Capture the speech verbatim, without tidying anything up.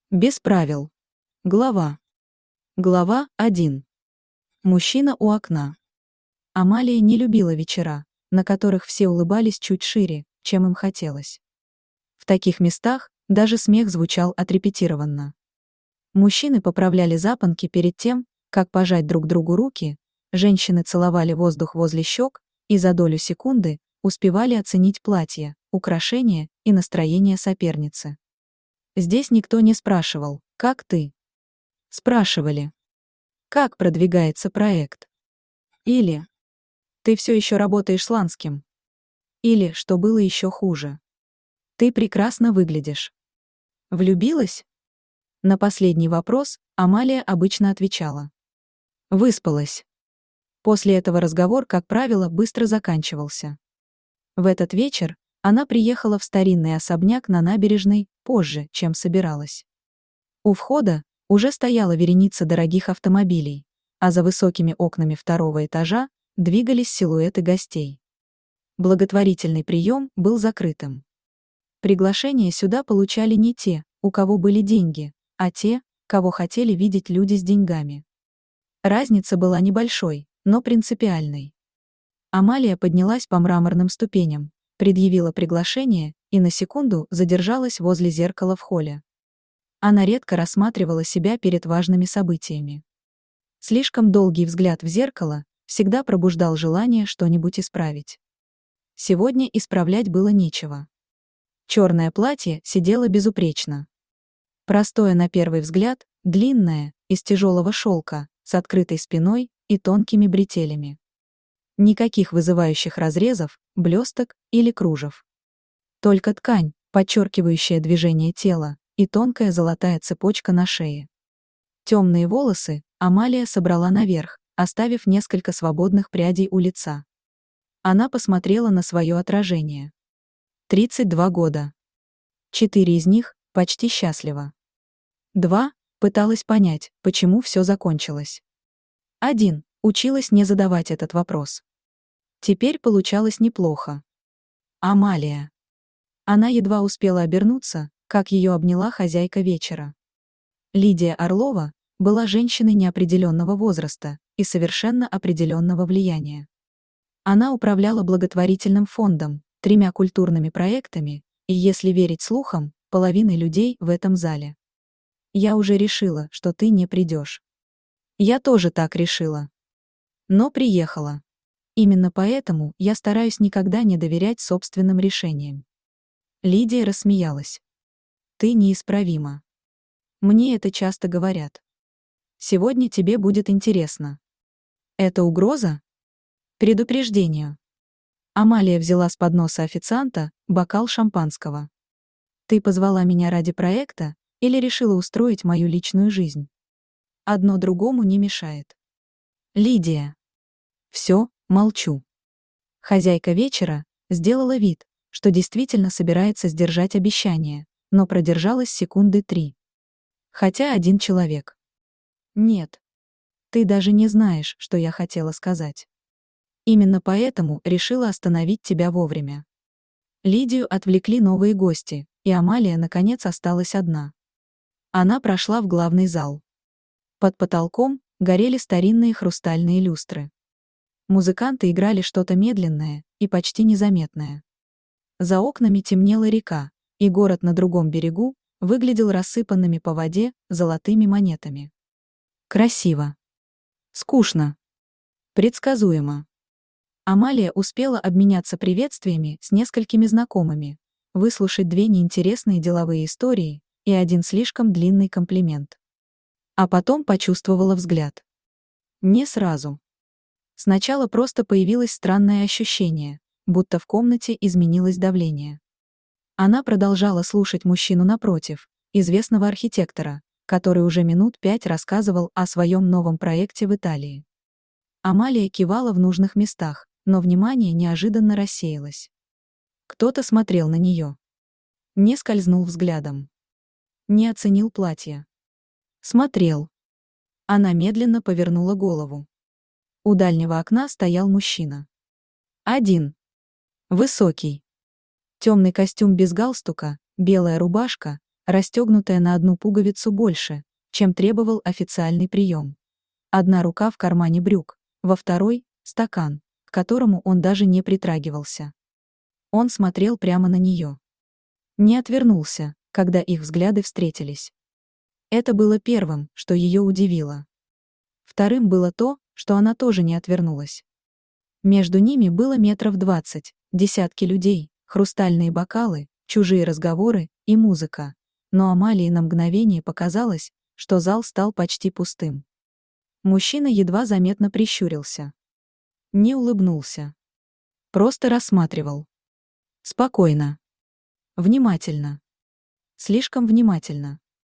Без правил. Глава. Глава один. Мужчина у окна. Амалия не любила вечера, на которых все улыбались чуть шире, чем им хотелось. В таких местах даже смех звучал отрепетированно. Мужчины поправляли запонки перед тем, как пожать друг другу руки, женщины целовали воздух возле щек и за долю секунды успевали оценить платье, украшения и настроение соперницы. Здесь никто не спрашивал: «Как ты?». Спрашивали: «Как продвигается проект?». Или «Ты все еще работаешь с Ланским?». Или, что было еще хуже: «Ты прекрасно выглядишь». Влюбилась? На последний вопрос Амалия обычно отвечала: «Выспалась». После этого разговор, как правило, быстро заканчивался. В этот вечер она приехала в старинный особняк на набережной позже, чем собиралась. У входа уже стояла вереница дорогих автомобилей, а за высокими окнами второго этажа двигались силуэты гостей. Благотворительный прием был закрытым. Приглашения сюда получали не те, у кого были деньги, а те, кого хотели видеть люди с деньгами. Разница была небольшой, но принципиальной. Амалия поднялась по мраморным ступеням, предъявила приглашение и на секунду задержалась возле зеркала в холле. Она редко рассматривала себя перед важными событиями. Слишком долгий взгляд в зеркало всегда пробуждал желание что-нибудь исправить. Сегодня исправлять было нечего. Черное платье сидело безупречно. Простое на первый взгляд, длинное, из тяжелого шелка, с открытой спиной и тонкими бретелями. Никаких вызывающих разрезов, блесток или кружев. Только ткань, подчеркивающая движение тела, и тонкая золотая цепочка на шее. Темные волосы Амалия собрала наверх, оставив несколько свободных прядей у лица. Она посмотрела на свое отражение. тридцать два года. Четыре из них почти счастлива. Два пыталась понять, почему все закончилось. Один училась не задавать этот вопрос. Теперь получалось неплохо. Амалия. Она едва успела обернуться, как ее обняла хозяйка вечера. Лидия Орлова была женщиной неопределенного возраста и совершенно определенного влияния. Она управляла благотворительным фондом, тремя культурными проектами и, если верить слухам, половиной людей в этом зале. «Я уже решила, что ты не придешь». «Я тоже так решила. Но приехала. Именно поэтому я стараюсь никогда не доверять собственным решениям». Лидия рассмеялась. «Ты неисправима. Мне это часто говорят. Сегодня тебе будет интересно». «Это угроза?» «Предупреждение». Амалия взяла с подноса официанта бокал шампанского. «Ты позвала меня ради проекта или решила устроить мою личную жизнь? Одно другому не мешает». «Лидия». «Все, молчу». Хозяйка вечера сделала вид, что действительно собирается сдержать обещание, но продержалась секунды три. Хотя один человек. «Нет. Ты даже не знаешь, что я хотела сказать. Именно поэтому решила остановить тебя вовремя». Лидию отвлекли новые гости, и Амалия наконец осталась одна. Она прошла в главный зал. Под потолком горели старинные хрустальные люстры. Музыканты играли что-то медленное и почти незаметное. За окнами темнела река, и город на другом берегу выглядел рассыпанными по воде золотыми монетами. Красиво. Скучно. Предсказуемо. Амалия успела обменяться приветствиями с несколькими знакомыми, выслушать две неинтересные деловые истории и один слишком длинный комплимент. А потом почувствовала взгляд. Не сразу. Сначала просто появилось странное ощущение, будто в комнате изменилось давление. Она продолжала слушать мужчину напротив, известного архитектора, который уже минут пять рассказывал о своем новом проекте в Италии. Амалия кивала в нужных местах, но внимание неожиданно рассеялось. Кто-то смотрел на нее. Не скользнул взглядом. Не оценил платье. Смотрел. Она медленно повернула голову. У дальнего окна стоял мужчина. Один. Высокий. Темный костюм без галстука, белая рубашка, расстегнутая на одну пуговицу больше, чем требовал официальный прием. Одна рука в кармане брюк, во второй — стакан, к которому он даже не притрагивался. Он смотрел прямо на нее. Не отвернулся, когда их взгляды встретились. Это было первым, что ее удивило. Вторым было то, что она тоже не отвернулась. Между ними было метров двадцать, десятки людей, хрустальные бокалы, чужие разговоры и музыка. Но Амалии на мгновение показалось, что зал стал почти пустым. Мужчина едва заметно прищурился. Не улыбнулся. Просто рассматривал. Спокойно. Внимательно. Слишком внимательно.